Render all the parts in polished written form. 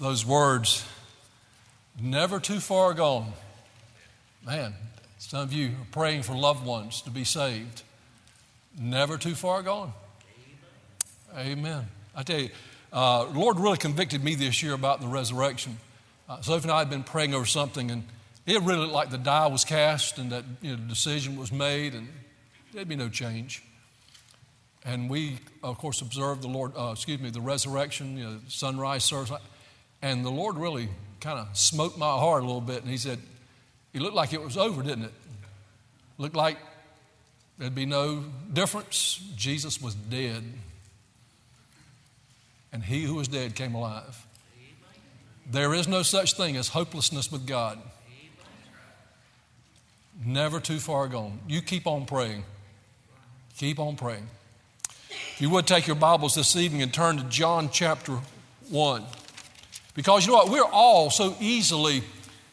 Those words, never too far gone. Man, some of you are praying for loved ones to be saved. Never too far gone. Amen. I tell you, the Lord really convicted me this year about the resurrection. Sophie and I had been praying over something, and it really looked like the die was cast and that the decision was made, and there'd be no change. And we, of course, observed the resurrection, sunrise service. And the Lord really kind of smoked my heart a little bit. And he said, it looked like it was over, didn't it? Looked like there'd be no difference. Jesus was dead. And he who was dead came alive. There is no such thing as hopelessness with God. Never too far gone. You keep on praying. Keep on praying. If you would take your Bibles this evening and turn to John chapter 1. Because you know what? We're all so easily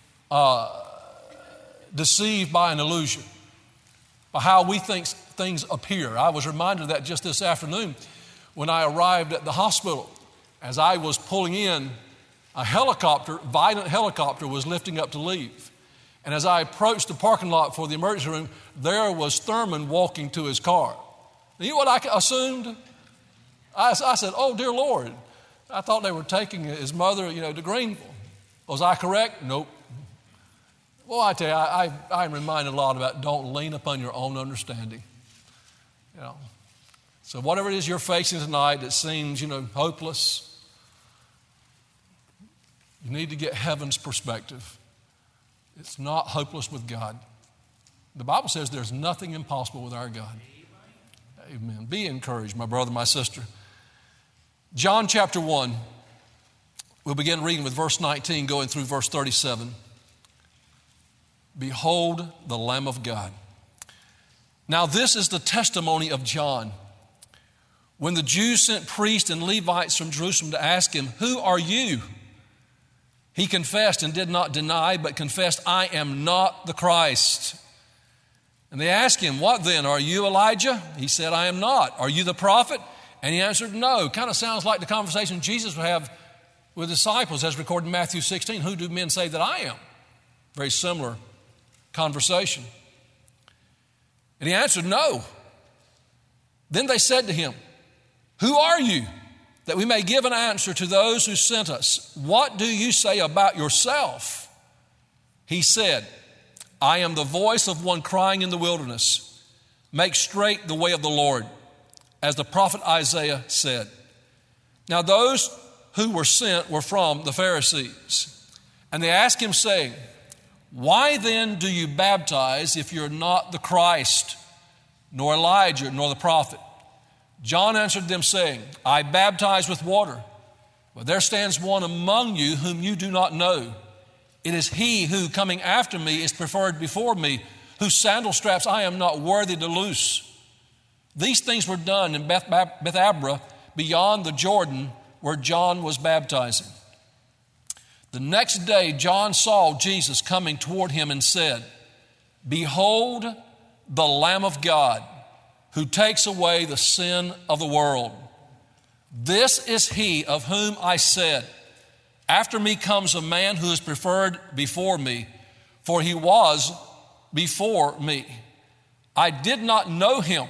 deceived by an illusion, by how we think things appear. I was reminded of that just this afternoon when I arrived at the hospital. As I was pulling in, a Vidant helicopter was lifting up to leave. And as I approached the parking lot for the emergency room, there was Thurman walking to his car. You know what I assumed? I said, oh, dear Lord. I thought they were taking his mother, to Greenville. Was I correct? Nope. Well, I tell you, I'm reminded a lot about don't lean upon your own understanding. So whatever it is you're facing tonight that seems, hopeless, you need to get heaven's perspective. It's not hopeless with God. The Bible says there's nothing impossible with our God. Amen. Be encouraged, my brother, my sister. John chapter 1, we'll begin reading with verse 19, going through verse 37. Behold the Lamb of God. Now this is the testimony of John. When the Jews sent priests and Levites from Jerusalem to ask him, who are you? He confessed and did not deny, but confessed, I am not the Christ. And they asked him, what then? Are you Elijah? He said, I am not. Are you the prophet? And he answered, no. Kind of sounds like the conversation Jesus would have with disciples as recorded in Matthew 16. Who do men say that I am? Very similar conversation. And he answered, no. Then they said to him, who are you? That we may give an answer to those who sent us. What do you say about yourself? He said, I am the voice of one crying in the wilderness, make straight the way of the Lord, as the prophet Isaiah said. Now those who were sent were from the Pharisees. And they asked him, saying, why then do you baptize if you're not the Christ, nor Elijah, nor the prophet? John answered them, saying, I baptize with water, but there stands one among you whom you do not know. It is he who, coming after me, is preferred before me, whose sandal straps I am not worthy to loose. These things were done in Bethabara, beyond the Jordan, where John was baptizing. The next day, John saw Jesus coming toward him and said, behold the Lamb of God, who takes away the sin of the world. This is he of whom I said, after me comes a man who is preferred before me, for he was before me. I did not know him,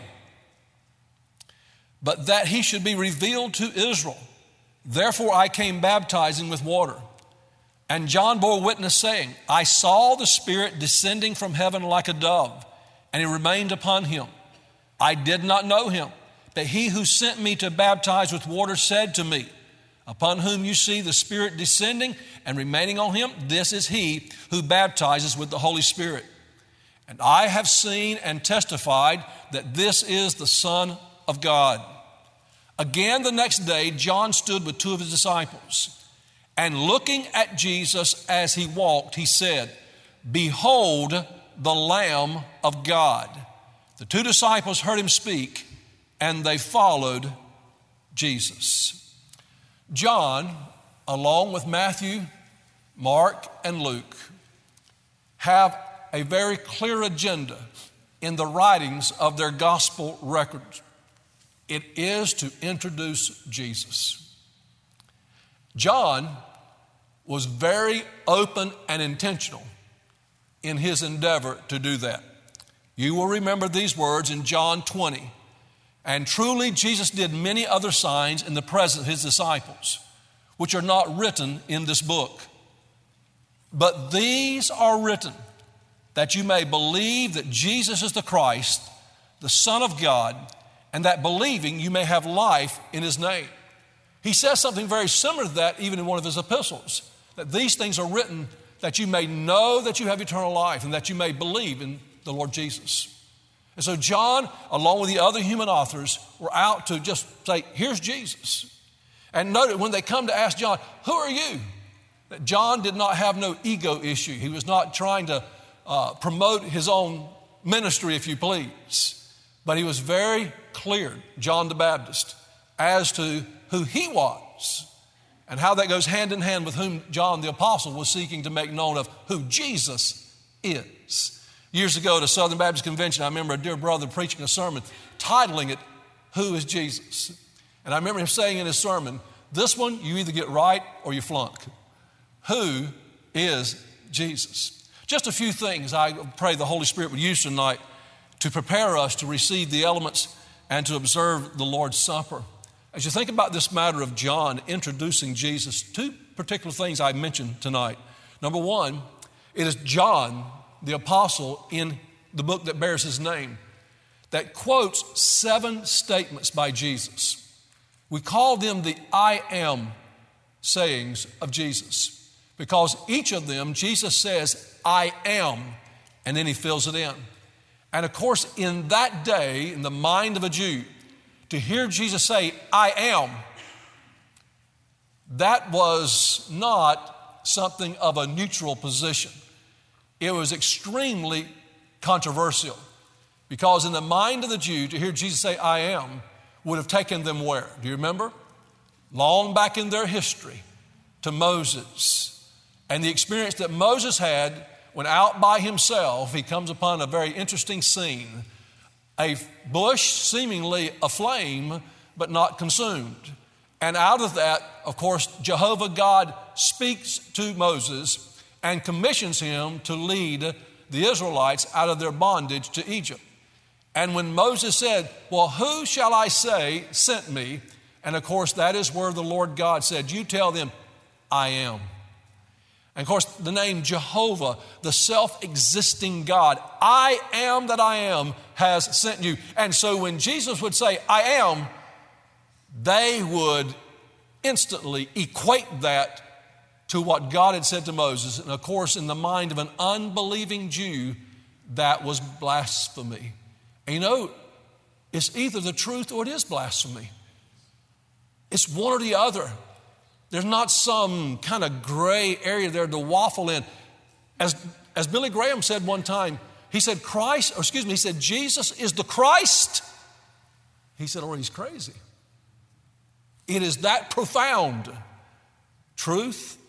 but that he should be revealed to Israel. Therefore I came baptizing with water. And John bore witness, saying, I saw the Spirit descending from heaven like a dove, and it remained upon him. I did not know him, but he who sent me to baptize with water said to me, upon whom you see the Spirit descending and remaining on him, this is he who baptizes with the Holy Spirit. And I have seen and testified that this is the Son of God. Again, the next day, John stood with two of his disciples, and looking at Jesus as he walked, he said, behold the Lamb of God. The two disciples heard him speak, and they followed Jesus. John, along with Matthew, Mark, and Luke, have a very clear agenda in the writings of their gospel records. It is to introduce Jesus. John was very open and intentional in his endeavor to do that. You will remember these words in John 20. And truly Jesus did many other signs in the presence of his disciples, which are not written in this book. But these are written that you may believe that Jesus is the Christ, the Son of God, and that believing you may have life in his name. He says something very similar to that even in one of his epistles, that these things are written that you may know that you have eternal life and that you may believe in the Lord Jesus. And so John, along with the other human authors, were out to just say, here's Jesus. And note it, when they come to ask John, who are you? That John did not have no ego issue. He was not trying to promote his own ministry, if you please. But he was very clear, John the Baptist, as to who he was and how that goes hand in hand with whom John the Apostle was seeking to make known of who Jesus is. Years ago at a Southern Baptist convention, I remember a dear brother preaching a sermon, titling it, Who is Jesus? And I remember him saying in his sermon, this one you either get right or you flunk. Who is Jesus? Just a few things I pray the Holy Spirit would use tonight to prepare us to receive the elements and to observe the Lord's Supper. As you think about this matter of John introducing Jesus, two particular things I mentioned tonight. Number one, it is John, the apostle in the book that bears his name, that quotes 7 statements by Jesus. We call them the I am sayings of Jesus because each of them, Jesus says, I am, and then he fills it in. And of course, in that day, in the mind of a Jew, to hear Jesus say, I am, that was not something of a neutral position. It was extremely controversial because in the mind of the Jew, to hear Jesus say, I am, would have taken them where? Do you remember? Long back in their history to Moses and the experience that Moses had when out by himself, he comes upon a very interesting scene. A bush seemingly aflame, but not consumed. And out of that, of course, Jehovah God speaks to Moses and commissions him to lead the Israelites out of their bondage to Egypt. And when Moses said, well, who shall I say sent me? And of course, that is where the Lord God said, you tell them, I am. And of course, the name Jehovah, the self-existing God, I am that I am, has sent you. And so when Jesus would say, I am, they would instantly equate that to what God had said to Moses. And of course, in the mind of an unbelieving Jew, that was blasphemy. And you know, it's either the truth or it is blasphemy. It's one or the other. There's not some kind of gray area there to waffle in. As Billy Graham said one time, he said he said Jesus is the Christ. He said, oh, he's crazy. It is that profound. Truth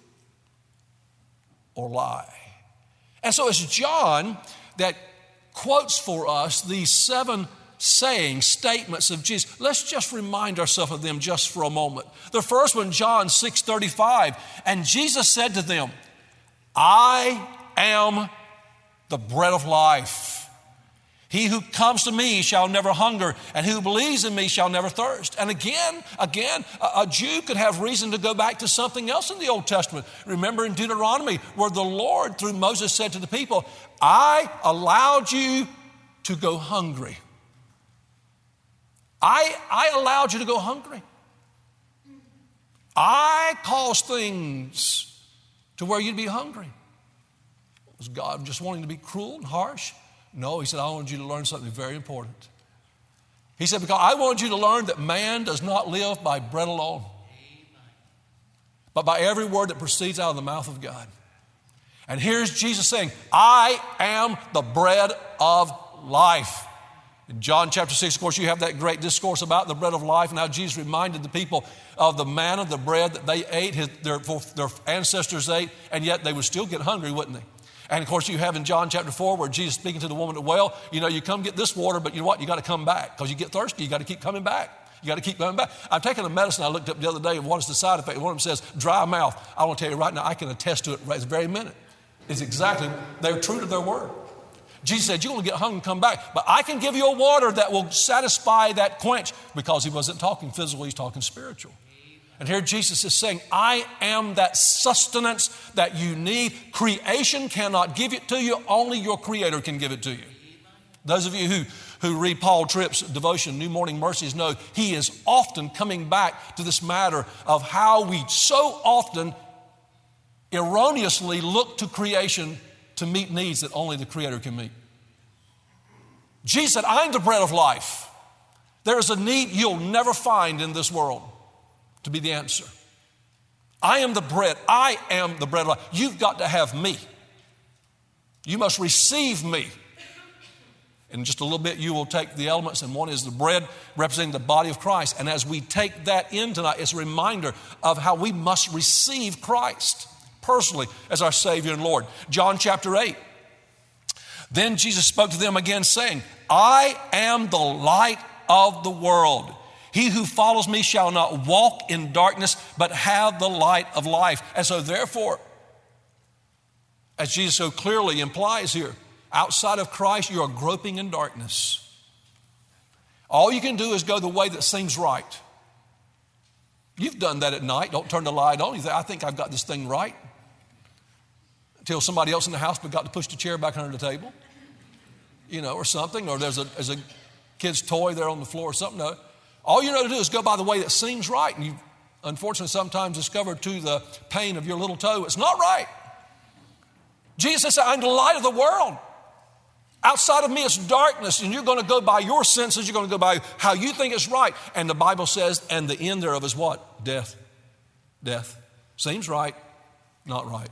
or lie. And so it's John that quotes for us these 7 sayings, statements of Jesus. Let's just remind ourselves of them just for a moment. The first one, John 6:35, and Jesus said to them, I am the bread of life. He who comes to me shall never hunger, and who believes in me shall never thirst. And again, a Jew could have reason to go back to something else in the Old Testament. Remember in Deuteronomy, where the Lord, through Moses, said to the people, I allowed you to go hungry. I allowed you to go hungry. I caused things to where you'd be hungry. Was God just wanting to be cruel and harsh? No, he said, I wanted you to learn something very important. He said, because I wanted you to learn that man does not live by bread alone, but by every word that proceeds out of the mouth of God. And here's Jesus saying, I am the bread of life. In John chapter 6, of course, you have that great discourse about the bread of life and how Jesus reminded the people of the manna, the bread that they ate, their ancestors ate, and yet they would still get hungry, wouldn't they? And of course, you have in John chapter 4 where Jesus speaking to the woman at the well, you know, you come get this water, but you know what? You got to come back because you get thirsty. You got to keep coming back. You got to keep going back. I'm taking a medicine I looked up the other day, and what is the side effect? One of them says dry mouth. I want to tell you right now, I can attest to it right this very minute. It's exactly, they're true to their word. Jesus said, you're going to get hungry and come back, but I can give you a water that will satisfy that quench, because he wasn't talking physical, he's talking spiritual. And here Jesus is saying, I am that sustenance that you need. Creation cannot give it to you. Only your Creator can give it to you. Those of you who read Paul Tripp's devotion, New Morning Mercies, know he is often coming back to this matter of how we so often erroneously look to creation to meet needs that only the Creator can meet. Jesus said, I'm the bread of life. There is a need you'll never find in this world to be the answer. I am the bread. I am the bread of life. You've got to have me. You must receive me. In just a little bit, you will take the elements, and one is the bread representing the body of Christ. And as we take that in tonight, it's a reminder of how we must receive Christ personally as our Savior and Lord. John chapter 8. Then Jesus spoke to them again, saying, I am the light of the world. He who follows me shall not walk in darkness, but have the light of life. And so therefore, as Jesus so clearly implies here, outside of Christ, you are groping in darkness. All you can do is go the way that seems right. You've done that at night. Don't turn the light on. You think, I think I've got this thing right. Until somebody else in the house forgot to push the chair back under the table, or something, or there's a kid's toy there on the floor or something. No. All you know to do is go by the way that seems right. And you, unfortunately, sometimes discover to the pain of your little toe, it's not right. Jesus said, I'm the light of the world. Outside of me, it's darkness, and you're going to go by your senses. You're going to go by how you think it's right. And the Bible says, and the end thereof is what? Death. Death. Seems right, not right.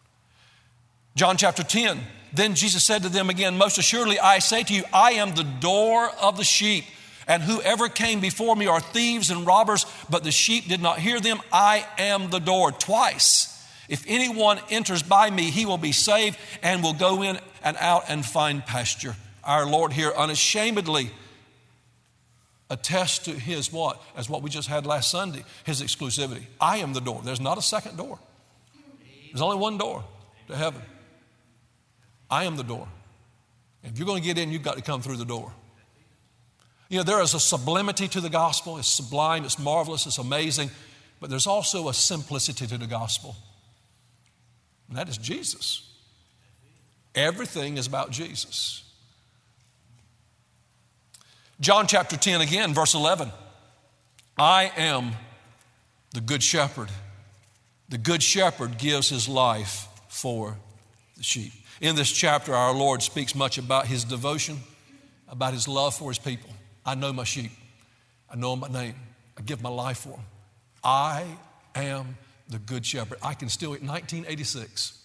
John chapter 10. Then Jesus said to them again, most assuredly, I say to you, I am the door of the sheep. And whoever came before me are thieves and robbers, but the sheep did not hear them. I am the door. Twice. If anyone enters by me, he will be saved and will go in and out and find pasture. Our Lord here unashamedly attests to his what? As what we just had last Sunday, his exclusivity. I am the door. There's not a second door. There's only one door to heaven. I am the door. If you're going to get in, you've got to come through the door. There is a sublimity to the gospel. It's sublime, it's marvelous, it's amazing. But there's also a simplicity to the gospel. And that is Jesus. Everything is about Jesus. John chapter 10 again, verse 11. I am the good shepherd. The good shepherd gives his life for the sheep. In this chapter, our Lord speaks much about his devotion, about his love for his people. I know my sheep. I know them by name. I give my life for them. I am the good shepherd. I can still, in 1986,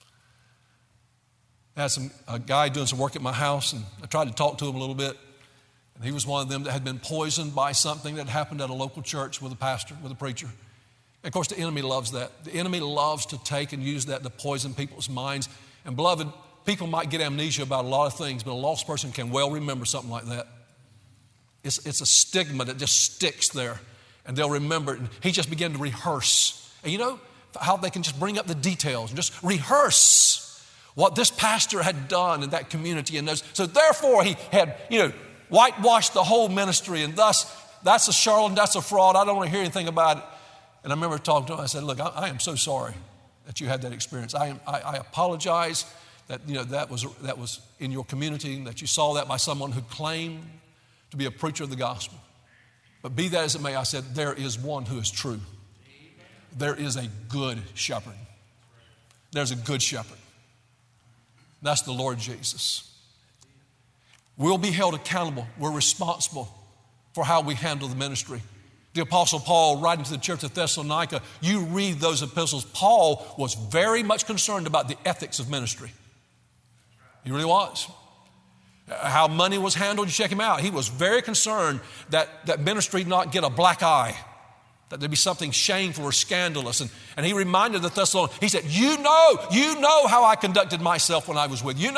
I had a guy doing some work at my house, and I tried to talk to him a little bit. And he was one of them that had been poisoned by something that happened at a local church with a pastor, with a preacher. And of course, the enemy loves that. The enemy loves to take and use that to poison people's minds. And beloved, people might get amnesia about a lot of things, but a lost person can well remember something like that. It's a stigma that just sticks there, and they'll remember it. And he just began to rehearse. And you know how they can just bring up the details and just rehearse what this pastor had done in that community. And so therefore he had, whitewashed the whole ministry, and thus that's a charlatan, that's a fraud. I don't want to hear anything about it. And I remember talking to him. I said, look, I am so sorry that you had that experience. I apologize that that was in your community, and that you saw that by someone who claimed to be a preacher of the gospel. But be that as it may, I said, there is one who is true. There is a good shepherd. There's a good shepherd. That's the Lord Jesus. We'll be held accountable. We're responsible for how we handle the ministry. The Apostle Paul, writing to the church of Thessalonica, you read those epistles. Paul was very much concerned about the ethics of ministry. He really was. How money was handled, you check him out. He was very concerned that ministry not get a black eye, that there be something shameful or scandalous. And he reminded the Thessalonians, he said, you know how I conducted myself when I was with you.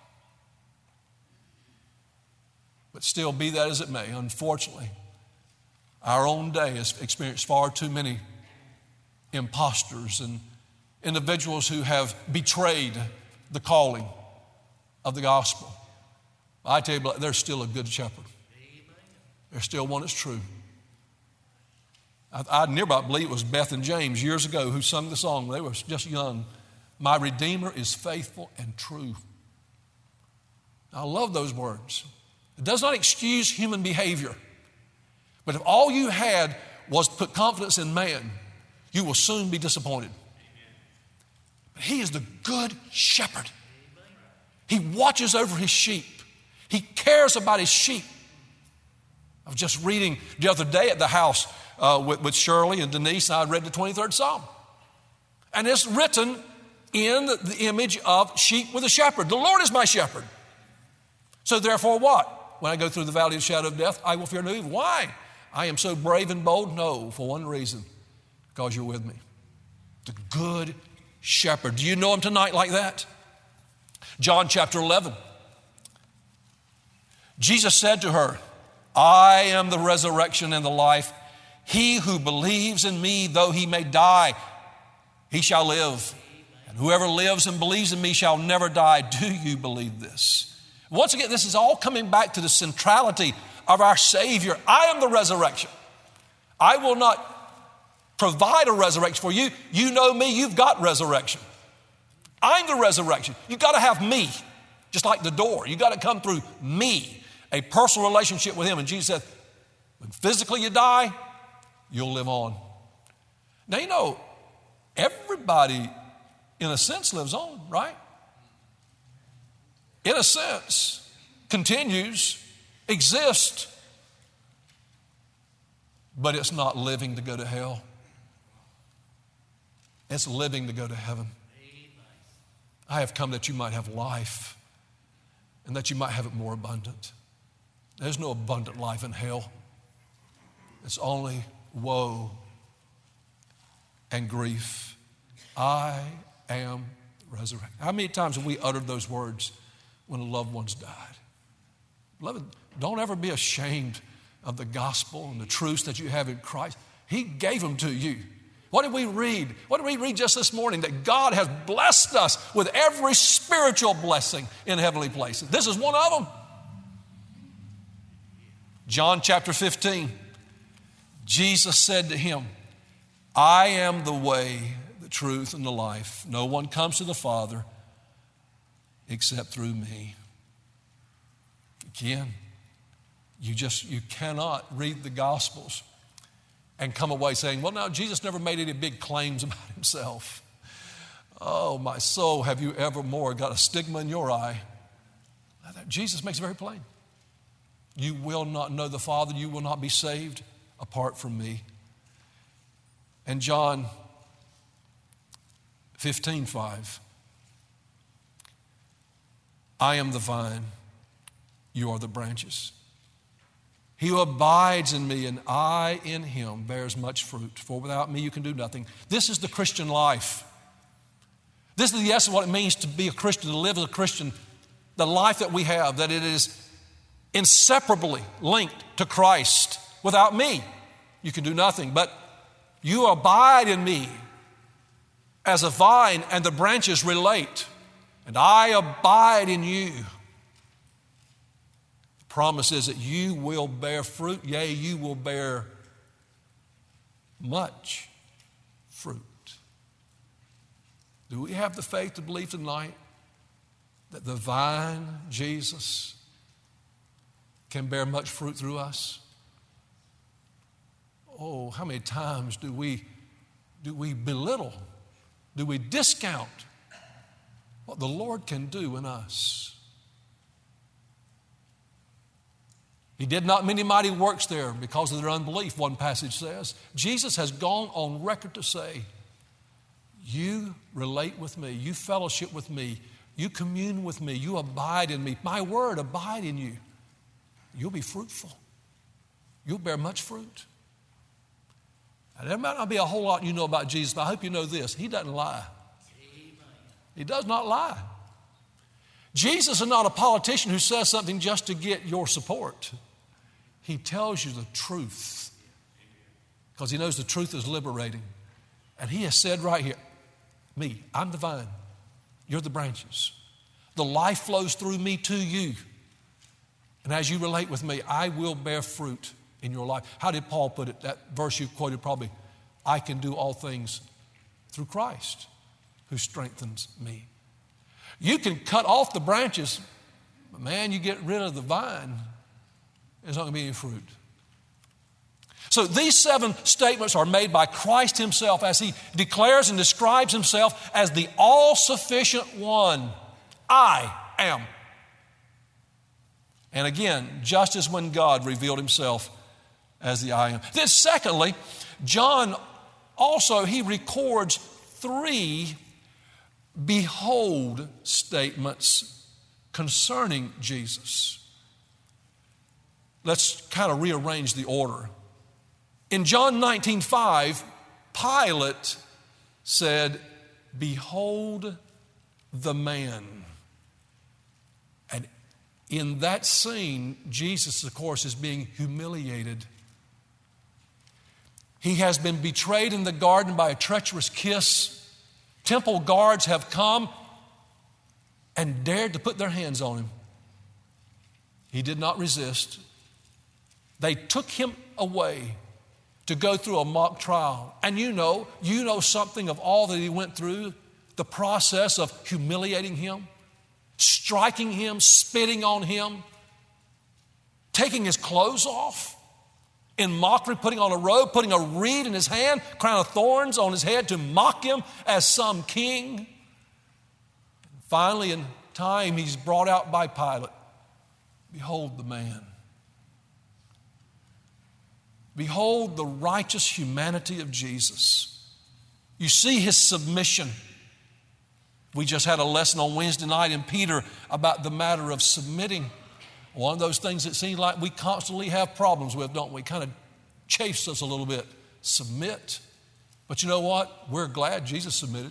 But still, be that as it may, unfortunately, Our own day has experienced far too many imposters and individuals who have betrayed the calling of the gospel. I tell you, there's still a good shepherd. There's still one that's true. I nearby believe it was Beth and James years ago who sung the song. They were just young. My Redeemer is faithful and true. I love those words. It does not excuse human behavior. But if all you had was put confidence in man, you will soon be disappointed. But he is the good shepherd. He watches over his sheep. He cares about his sheep. I was just reading the other day at the house with Shirley and Denise, and I read the 23rd Psalm. And it's written in the image of sheep with a shepherd. The Lord is my shepherd. So therefore what? When I go through the valley of the shadow of death, I will fear no evil. Why? I am so brave and bold? No, for one reason, because you're with me. The good shepherd. Do you know him tonight like that? John chapter 11. Jesus said to her, I am the resurrection and the life. He who believes in me, though he may die, he shall live. And whoever lives and believes in me shall never die. Do you believe this? Once again, this is all coming back to the centrality of our Savior. I am the resurrection. I will not provide a resurrection for you. You know me, you've got resurrection. I'm the resurrection. You've got to have me, just like the door. You've got to come through me, a personal relationship with him. And Jesus said, when physically you die, you'll live on. Now, you know, everybody, in a sense, lives on, right? In a sense, continues, exists, but it's not living to go to hell. It's living to go to heaven. I have come that you might have life and that you might have it more abundant. There's no abundant life in hell. It's only woe and grief. I am resurrected. How many times have we uttered those words when a loved one's died? Beloved, don't ever be ashamed of the gospel and the truths that you have in Christ. He gave them to you. What did we read? What did we read just this morning? That God has blessed us with every spiritual blessing in heavenly places. This is one of them. John chapter 15. Jesus said to him, I am the way, the truth, and the life. No one comes to the Father except through me. Again, you cannot read the Gospels and come away saying, well, no, Jesus never made any big claims about himself. Oh, my soul, have you ever more got a stigma in your eye? Jesus makes it very plain. You will not know the Father, you will not be saved apart from me. And John 15:5. I am the vine, you are the branches. He who abides in me and I in him bears much fruit, for without me you can do nothing. This is the Christian life. This is the essence of what it means to be a Christian, to live as a Christian. The life that we have, that it is inseparably linked to Christ. Without me, you can do nothing. But you abide in me as a vine, and the branches relate. And I abide in you. The promise is that you will bear fruit. Yea, you will bear much fruit. Do we have the faith to believe tonight that the vine, Jesus, can bear much fruit through us? Oh, how many times do we belittle, do we discount what the Lord can do in us? He did not many mighty works there because of their unbelief, one passage says. Jesus has gone on record to say, you relate with me, you fellowship with me, you commune with me, you abide in me. My word abide in you. You'll be fruitful. You'll bear much fruit. And there might not be a whole lot you know about Jesus, but I hope you know this. He doesn't lie. He does not lie. Jesus is not a politician who says something just to get your support. He tells you the truth because he knows the truth is liberating. And he has said right here, me, I'm the vine, you're the branches. The life flows through me to you. And as you relate with me, I will bear fruit in your life. How did Paul put it? That verse you quoted probably, I can do all things through Christ who strengthens me. You can cut off the branches, but man, you get rid of the vine, there's not going to be any fruit. So these 7 statements are made by Christ himself as he declares and describes himself as the all-sufficient one. I am. And again, just as when God revealed himself as the I am. Then secondly, John also, he records 3 behold statements concerning Jesus. Let's kind of rearrange the order. In John 19:5, Pilate said, behold the man. And in that scene, Jesus, of course, is being humiliated. He has been betrayed in the garden by a treacherous kiss. Temple guards have come and dared to put their hands on him. He did not resist. They took him away to go through a mock trial. And you know something of all that he went through, the process of humiliating him, striking him, spitting on him, taking his clothes off, in mockery, putting on a robe, putting a reed in his hand, crown of thorns on his head to mock him as some king. Finally, in time, he's brought out by Pilate. Behold the man. Behold the righteous humanity of Jesus. You see his submission. We just had a lesson on Wednesday night in Peter about the matter of submitting. One of those things that seems like we constantly have problems with, don't we? Kind of chafes us a little bit. Submit. But you know what? We're glad Jesus submitted.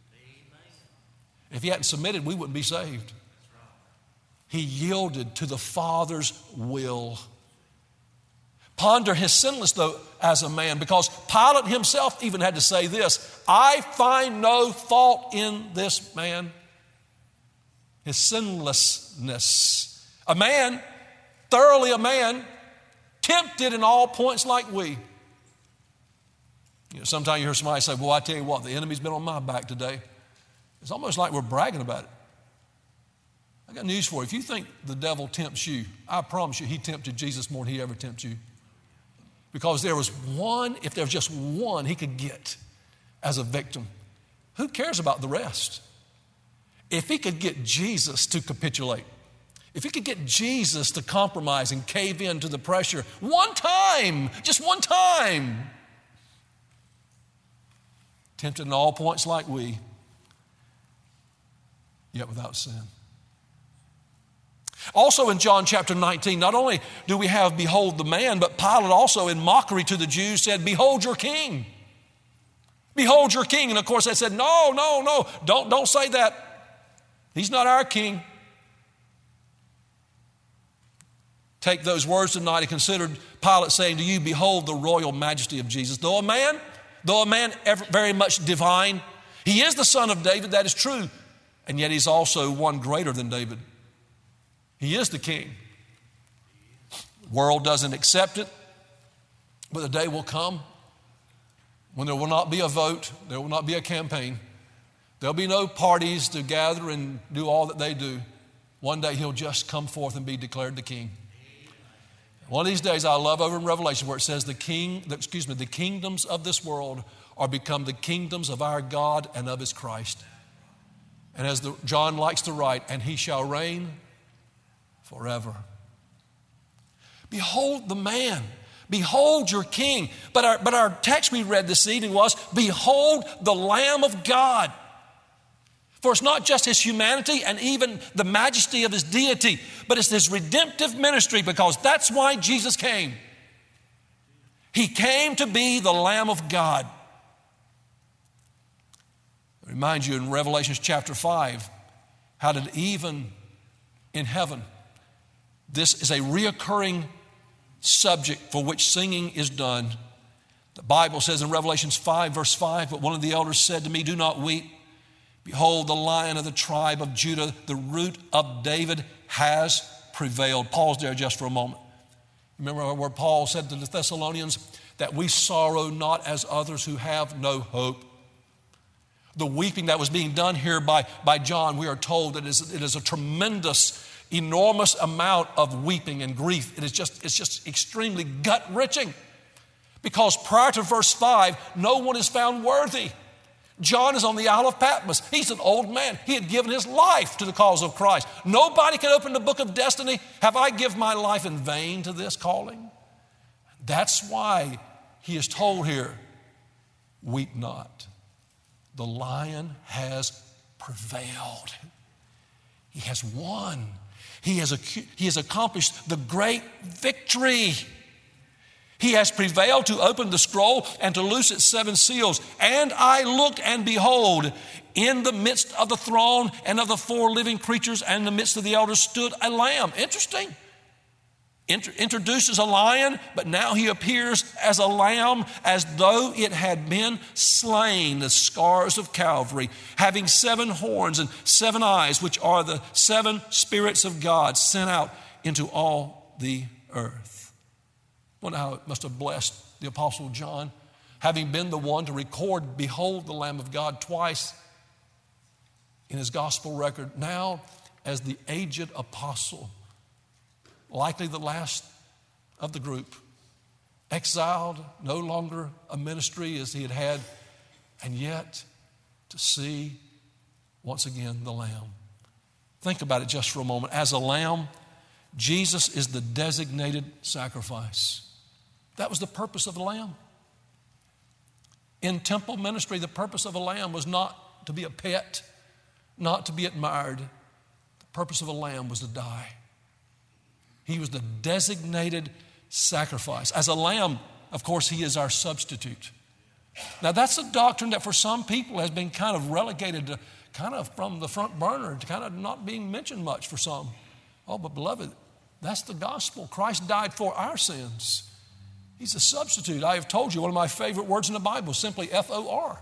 If he hadn't submitted, we wouldn't be saved. He yielded to the Father's will. Ponder his sinlessness, though, as a man, because Pilate himself even had to say this, I find no fault in this man. His sinlessness. A man, thoroughly a man, tempted in all points like we. Sometimes you hear somebody say, well, I tell you what, the enemy's been on my back today. It's almost like we're bragging about it. I got news for you. If you think the devil tempts you, I promise you he tempted Jesus more than he ever tempts you. Because there was one, if there was just one he could get as a victim, who cares about the rest? If he could get Jesus to capitulate, if he could get Jesus to compromise and cave in to the pressure one time, just one time, tempted in all points like we, yet without sin. Also in John chapter 19, not only do we have behold the man, but Pilate also in mockery to the Jews said, behold your king. Behold your king. And of course they said, no, don't say that. He's not our king. Take those words tonight and consider Pilate saying to you, behold the royal majesty of Jesus. Though a man very much divine, he is the son of David, that is true. And yet he's also one greater than David. He is the king. The world doesn't accept it, but the day will come when there will not be a vote, there will not be a campaign. There'll be no parties to gather and do all that they do. One day he'll just come forth and be declared the king. One of these days I love over in Revelation where it says the kingdoms of this world are become the kingdoms of our God and of his Christ. And as John likes to write, and he shall reign forever. Behold the man. Behold your king. But our text we read this evening was, behold the Lamb of God. For it's not just his humanity and even the majesty of his deity, but it's his redemptive ministry, because that's why Jesus came. He came to be the Lamb of God. I remind you in Revelation chapter 5, how that even in heaven, this is a reoccurring subject for which singing is done. The Bible says in Revelations 5, verse 5, but one of the elders said to me, do not weep. Behold, the Lion of the tribe of Judah, the Root of David, has prevailed. Pause there just for a moment. Remember where Paul said to the Thessalonians that we sorrow not as others who have no hope. The weeping that was being done here by John, we are told that it is a tremendous, enormous amount of weeping and grief. It's just extremely gut-wrenching. Because prior to verse 5, no one is found worthy. John is on the Isle of Patmos. He's an old man. He had given his life to the cause of Christ. Nobody can open the book of destiny. Have I given my life in vain to this calling? That's why he is told here, weep not. The Lion has prevailed. He has won. He has accomplished the great victory. He has prevailed to open the scroll and to loose its 7 seals. And I looked, and behold, in the midst of the throne and of the 4 living creatures and in the midst of the elders stood a lamb. Interesting. Introduces a lion, but now he appears as a lamb, as though it had been slain, the scars of Calvary, having 7 horns and 7 eyes, which are the 7 spirits of God sent out into all the earth. I wonder how it must have blessed the Apostle John, having been the one to record, behold the Lamb of God twice in his gospel record. Now, as the aged apostle, likely the last of the group, exiled, no longer a ministry as he had had, and yet to see once again the Lamb. Think about it just for a moment. As a lamb, Jesus is the designated sacrifice. That was the purpose of the lamb. In temple ministry, the purpose of a lamb was not to be a pet, not to be admired. The purpose of a lamb was to die. He was the designated sacrifice. As a lamb, of course, he is our substitute. Now, that's a doctrine that for some people has been kind of relegated to kind of from the front burner, to kind of not being mentioned much for some. Oh, but beloved, that's the gospel. Christ died for our sins. He's a substitute. I have told you one of my favorite words in the Bible is simply F-O-R.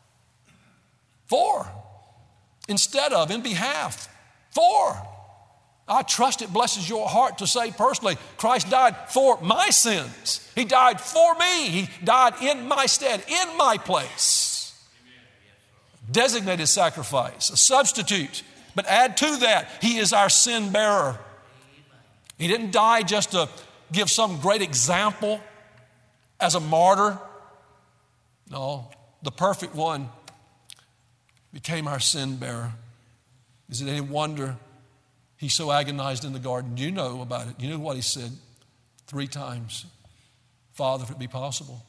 For. Instead of, in behalf. For. I trust it blesses your heart to say personally, Christ died for my sins. He died for me. He died in my stead, in my place. Designated sacrifice, a substitute. But add to that, he is our sin bearer. He didn't die just to give some great example as a martyr. No, the perfect one became our sin bearer. Is it any wonder he so agonized in the garden? You know about it. You know what he said 3 times. Father, if it be possible,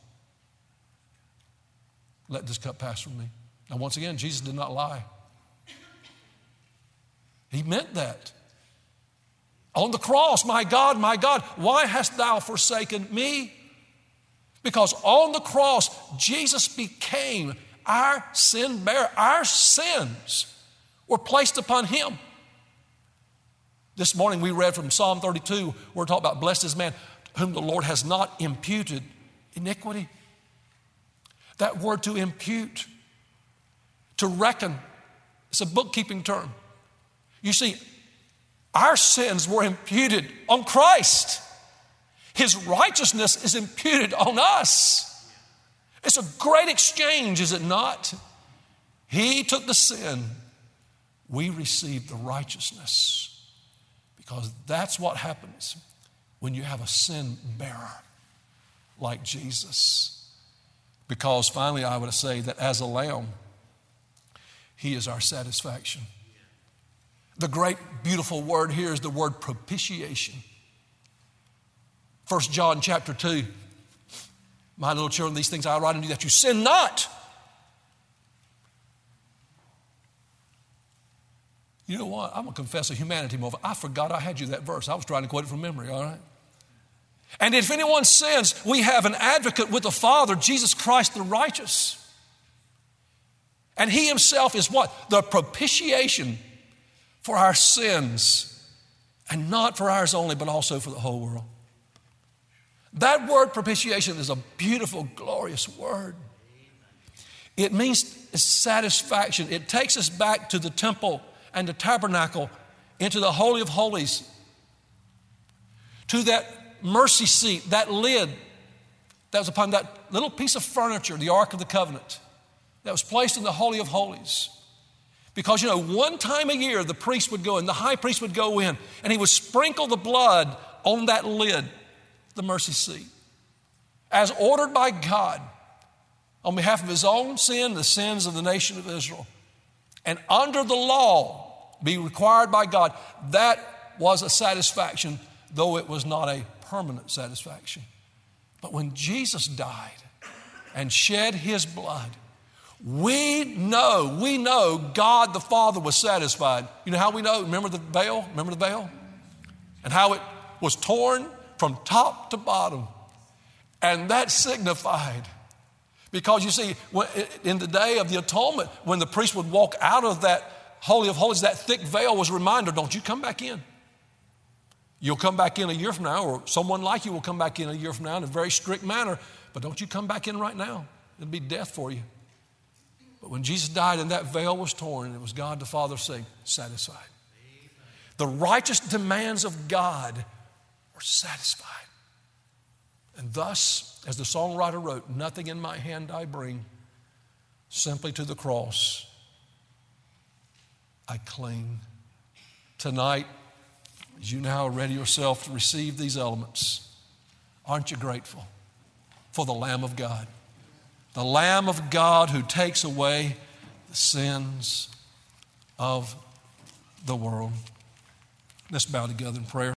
let this cup pass from me. Now, once again, Jesus did not lie. He meant that. On the cross, my God, why hast thou forsaken me? Because on the cross, Jesus became our sin bearer. Our sins were placed upon him. This morning we read from Psalm 32, we're talking about blessed is man whom the Lord has not imputed iniquity. That word to impute, to reckon, it's a bookkeeping term. You see, our sins were imputed on Christ. His righteousness is imputed on us. It's a great exchange, is it not? He took the sin. We received the righteousness. Because that's what happens when you have a sin bearer like Jesus. Because finally, I would say that as a lamb, he is our satisfaction. The great, beautiful word here is the word propitiation. 1 John chapter 2. My little children, these things I write unto you that you sin not. You know what? I'm going to confess a humanity moment. I forgot I had you that verse. I was trying to quote it from memory, all right? And if anyone sins, we have an advocate with the Father, Jesus Christ the righteous. And he himself is what? The propitiation for our sins. And not for ours only, but also for the whole world. That word propitiation is a beautiful, glorious word. It means satisfaction. It takes us back to the temple and the tabernacle, into the Holy of Holies, to that mercy seat, that lid that was upon that little piece of furniture, the Ark of the Covenant, that was placed in the Holy of Holies. Because, one time a year the priest would go in, the high priest would go in, and he would sprinkle the blood on that lid, the mercy seat, as ordered by God on behalf of his own sin, the sins of the nation of Israel. And under the law, be required by God, that was a satisfaction, though it was not a permanent satisfaction. But when Jesus died and shed his blood, we know God the Father was satisfied. You know how we know? Remember the veil? And how it was torn from top to bottom. And that signified, because you see, in the day of the atonement, when the priest would walk out of that Holy of Holies, that thick veil was a reminder, don't you come back in. You'll come back in a year from now, or someone like you will come back in a year from now in a very strict manner, but don't you come back in right now. It'll be death for you. But when Jesus died and that veil was torn, and it was God the Father saying, satisfied. The righteous demands of God are satisfied. And thus, as the songwriter wrote, nothing in my hand I bring, simply to the cross I cling. Tonight, as you now ready yourself to receive these elements, aren't you grateful for the Lamb of God? The Lamb of God who takes away the sins of the world. Let's bow together in prayer.